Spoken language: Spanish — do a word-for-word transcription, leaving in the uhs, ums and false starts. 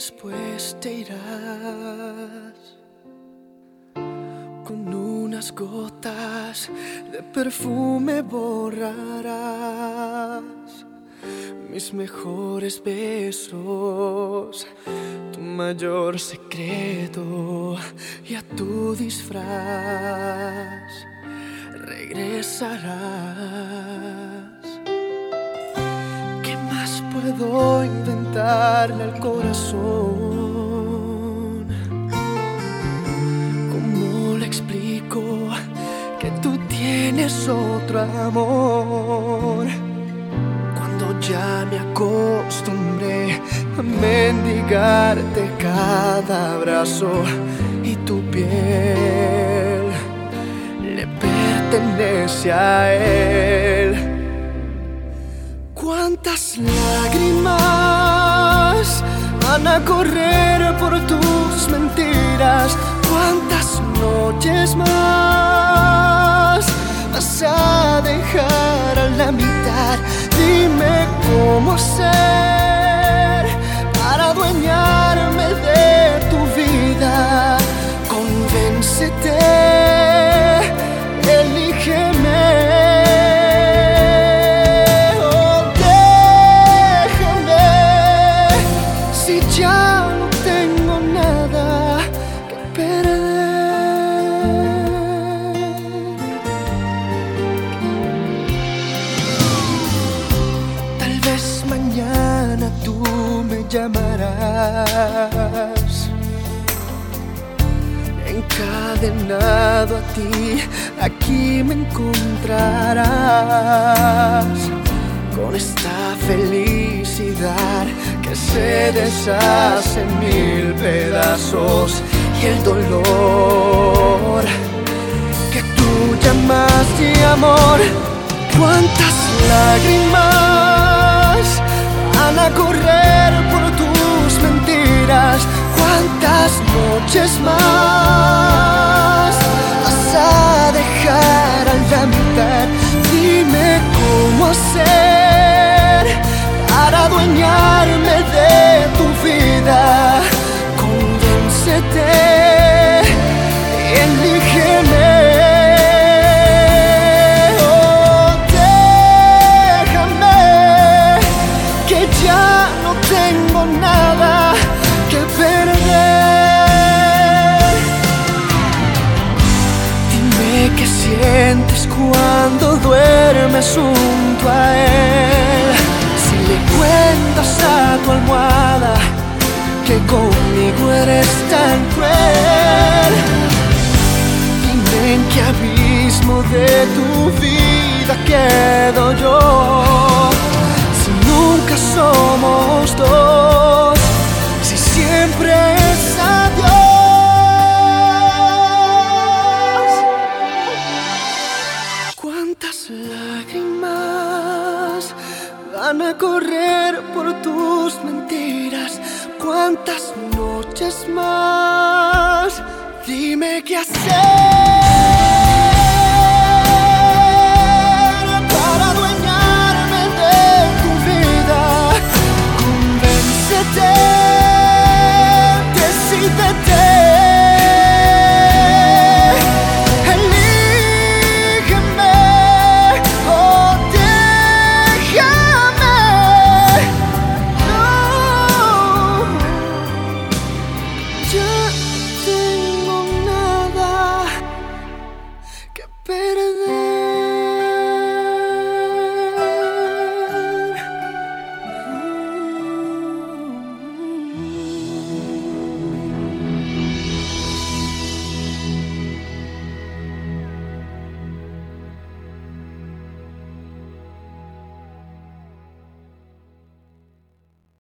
después te irás con unas gotas de perfume. Borrarás mis mejores besos, tu mayor secreto, y a tu disfraz regresarás. ¿Qué más puedo inventarle al corazón? ¿Cómo le explico que tú tienes otro amor? Cuando ya me acostumbré a mendigarte cada abrazo, y tu piel le pertenece a él. ¿Cuántas lágrimas van a correr por tus mentiras? ¿Cuántas noches más vas a dejar a la mitad? Dime cómo hacer para adueñarme de tu vida. Convéncete, elígeme. Oh, déjame, si ya no tengo nada que perder. Tal vez mañana tú me llamarás, encadenado a ti, aquí me encontrarás, con esta felicidad que se deshace en mil pedazos, y el dolor que tú llamaste amor. ¿Cuántas lágrimas van a correr por tus mentiras? ¿Cuántas noches más vas a dejar a la mitad? Dime cómo hacer para adueñarme de tu vida. Convéncete, elígeme. Oh, déjame, que ya no tengo nada que perder. Dime qué sientes cuando duermes junto a él. Si le cuentas a tu almohada que conmigo eres tan cruel. Dime en qué abismo de tu vida quedo yo, si nunca somos dos, si siempre es adiós. ¿Cuántas lágrimas van a correr por tus mentiras? ¿Cuántas noches más? Dime qué hacer para adueñarme de tu vida. Convéncete, decídete, elígeme. Oh, déjame, no, ya tengo nada que perder.